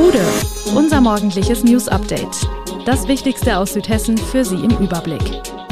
Bude, unser morgendliches News-Update. Das Wichtigste aus Südhessen für Sie im Überblick.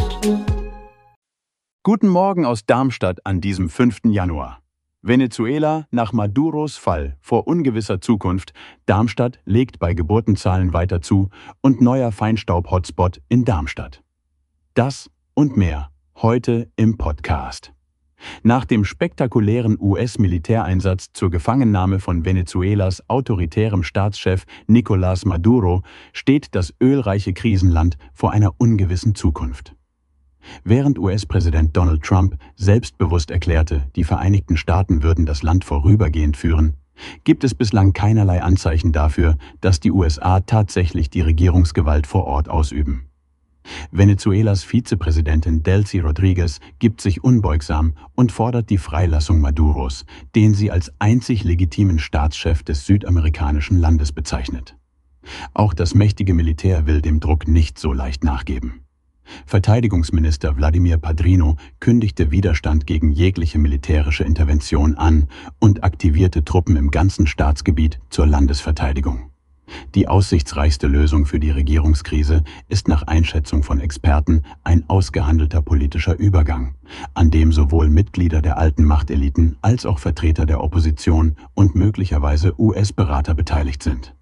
Guten Morgen aus Darmstadt an diesem 5. Januar. Venezuela nach Maduros Fall vor ungewisser Zukunft. Darmstadt legt bei Geburtenzahlen weiter zu und neuer Feinstaub-Hotspot in Darmstadt. Das und mehr heute im Podcast. Nach dem spektakulären US-Militäreinsatz zur Gefangennahme von Venezuelas autoritärem Staatschef Nicolás Maduro steht das ölreiche Krisenland vor einer ungewissen Zukunft. Während US-Präsident Donald Trump selbstbewusst erklärte, die Vereinigten Staaten würden das Land vorübergehend führen, gibt es bislang keinerlei Anzeichen dafür, dass die USA tatsächlich die Regierungsgewalt vor Ort ausüben. Venezuelas Vizepräsidentin Delcy Rodríguez gibt sich unbeugsam und fordert die Freilassung Maduros, den sie als einzig legitimen Staatschef des südamerikanischen Landes bezeichnet. Auch das mächtige Militär will dem Druck nicht so leicht nachgeben. Verteidigungsminister Vladimir Padrino kündigte Widerstand gegen jegliche militärische Intervention an und aktivierte Truppen im ganzen Staatsgebiet zur Landesverteidigung. Die aussichtsreichste Lösung für die Regierungskrise ist nach Einschätzung von Experten ein ausgehandelter politischer Übergang, an dem sowohl Mitglieder der alten Machteliten als auch Vertreter der Opposition und möglicherweise US-Berater beteiligt sind.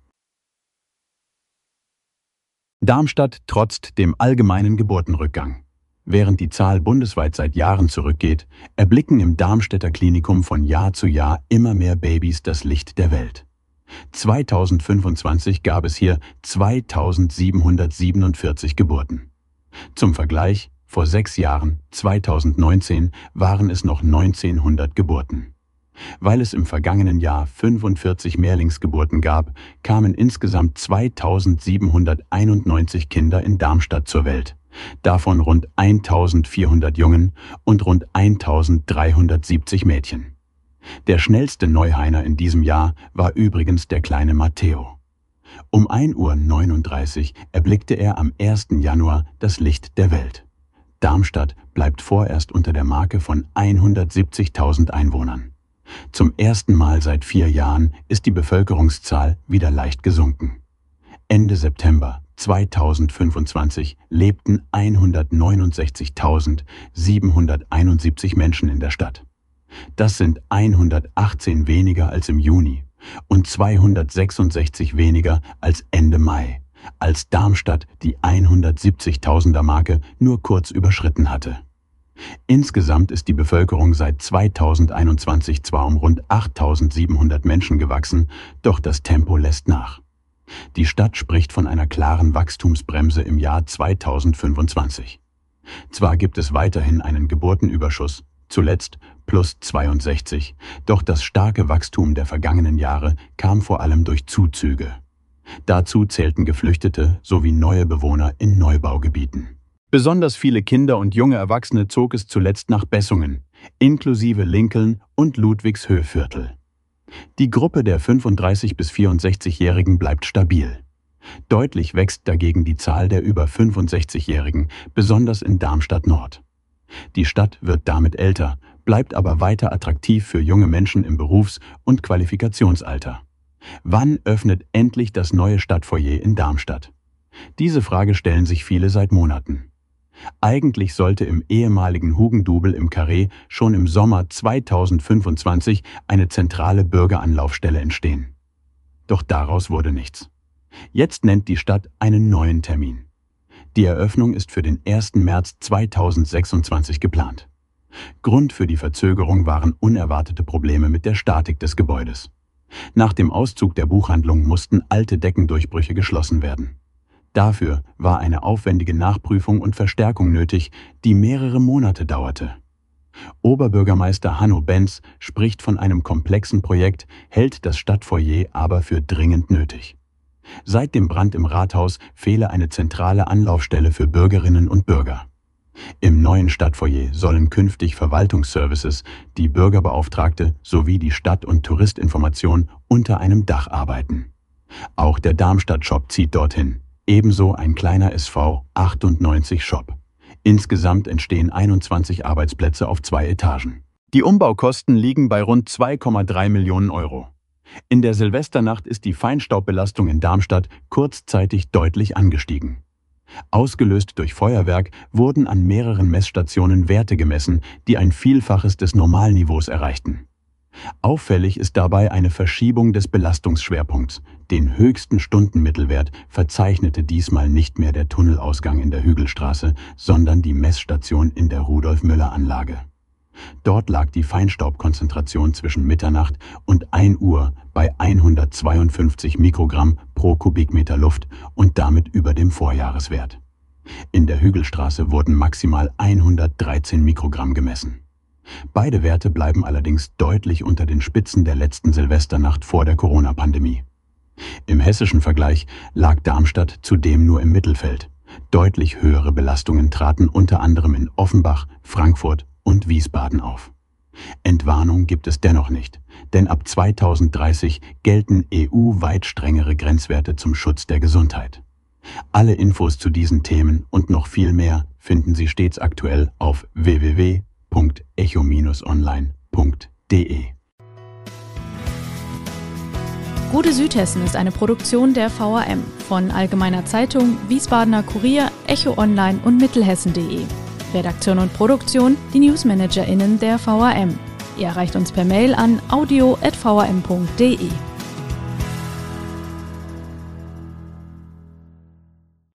Darmstadt trotzt dem allgemeinen Geburtenrückgang. Während die Zahl bundesweit seit Jahren zurückgeht, erblicken im Darmstädter Klinikum von Jahr zu Jahr immer mehr Babys das Licht der Welt. 2025 gab es hier 2747 Geburten. Zum Vergleich, vor 6 Jahren, 2019, waren es noch 1900 Geburten. Weil es im vergangenen Jahr 45 Mehrlingsgeburten gab, kamen insgesamt 2791 Kinder in Darmstadt zur Welt, davon rund 1400 Jungen und rund 1370 Mädchen. Der schnellste Neuhainer in diesem Jahr war übrigens der kleine Matteo. Um 1:39 Uhr erblickte er am 1. Januar das Licht der Welt. Darmstadt bleibt vorerst unter der Marke von 170.000 Einwohnern. Zum ersten Mal seit 4 Jahren ist die Bevölkerungszahl wieder leicht gesunken. Ende September 2025 lebten 169.771 Menschen in der Stadt. Das sind 118 weniger als im Juni und 266 weniger als Ende Mai, als Darmstadt die 170.000er Marke nur kurz überschritten hatte. Insgesamt ist die Bevölkerung seit 2021 zwar um rund 8.700 Menschen gewachsen, doch das Tempo lässt nach. Die Stadt spricht von einer klaren Wachstumsbremse im Jahr 2025. Zwar gibt es weiterhin einen Geburtenüberschuss, zuletzt plus 62, doch das starke Wachstum der vergangenen Jahre kam vor allem durch Zuzüge. Dazu zählten Geflüchtete sowie neue Bewohner in Neubaugebieten. Besonders viele Kinder und junge Erwachsene zog es zuletzt nach Bessungen, inklusive Lincoln und Ludwigshöhviertel. Die Gruppe der 35- bis 64-Jährigen bleibt stabil. Deutlich wächst dagegen die Zahl der über 65-Jährigen, besonders in Darmstadt Nord. Die Stadt wird damit älter, bleibt aber weiter attraktiv für junge Menschen im Berufs- und Qualifikationsalter. Wann öffnet endlich das neue Stadtfoyer in Darmstadt? Diese Frage stellen sich viele seit Monaten. Eigentlich sollte im ehemaligen Hugendubel im Carré schon im Sommer 2025 eine zentrale Bürgeranlaufstelle entstehen. Doch daraus wurde nichts. Jetzt nennt die Stadt einen neuen Termin. Die Eröffnung ist für den 1. März 2026 geplant. Grund für die Verzögerung waren unerwartete Probleme mit der Statik des Gebäudes. Nach dem Auszug der Buchhandlung mussten alte Deckendurchbrüche geschlossen werden. Dafür war eine aufwendige Nachprüfung und Verstärkung nötig, die mehrere Monate dauerte. Oberbürgermeister Hanno Benz spricht von einem komplexen Projekt, hält das Stadtfoyer aber für dringend nötig. Seit dem Brand im Rathaus fehle eine zentrale Anlaufstelle für Bürgerinnen und Bürger. Im neuen Stadtfoyer sollen künftig Verwaltungsservices, die Bürgerbeauftragte sowie die Stadt- und Touristinformation unter einem Dach arbeiten. Auch der Darmstadt-Shop zieht dorthin, ebenso ein kleiner SV 98 Shop. Insgesamt entstehen 21 Arbeitsplätze auf 2 Etagen. Die Umbaukosten liegen bei rund 2,3 Millionen Euro. In der Silvesternacht ist die Feinstaubbelastung in Darmstadt kurzzeitig deutlich angestiegen. Ausgelöst durch Feuerwerk wurden an mehreren Messstationen Werte gemessen, die ein Vielfaches des Normalniveaus erreichten. Auffällig ist dabei eine Verschiebung des Belastungsschwerpunkts. Den höchsten Stundenmittelwert verzeichnete diesmal nicht mehr der Tunnelausgang in der Hügelstraße, sondern die Messstation in der Rudolf-Müller-Anlage. Dort lag die Feinstaubkonzentration zwischen Mitternacht und 1 Uhr bei 152 Mikrogramm pro Kubikmeter Luft und damit über dem Vorjahreswert. In der Hügelstraße wurden maximal 113 Mikrogramm gemessen. Beide Werte bleiben allerdings deutlich unter den Spitzen der letzten Silvesternacht vor der Corona-Pandemie. Im hessischen Vergleich lag Darmstadt zudem nur im Mittelfeld. Deutlich höhere Belastungen traten unter anderem in Offenbach, Frankfurt und Wiesbaden auf. Entwarnung gibt es dennoch nicht, denn ab 2030 gelten EU-weit strengere Grenzwerte zum Schutz der Gesundheit. Alle Infos zu diesen Themen und noch viel mehr finden Sie stets aktuell auf www.echo-online.de. Gute Südhessen ist eine Produktion der VRM von Allgemeiner Zeitung, Wiesbadener Kurier, Echo Online und Mittelhessen.de. Redaktion und Produktion, die NewsmanagerInnen der VRM. Ihr erreicht uns per Mail an audio@vrm.de.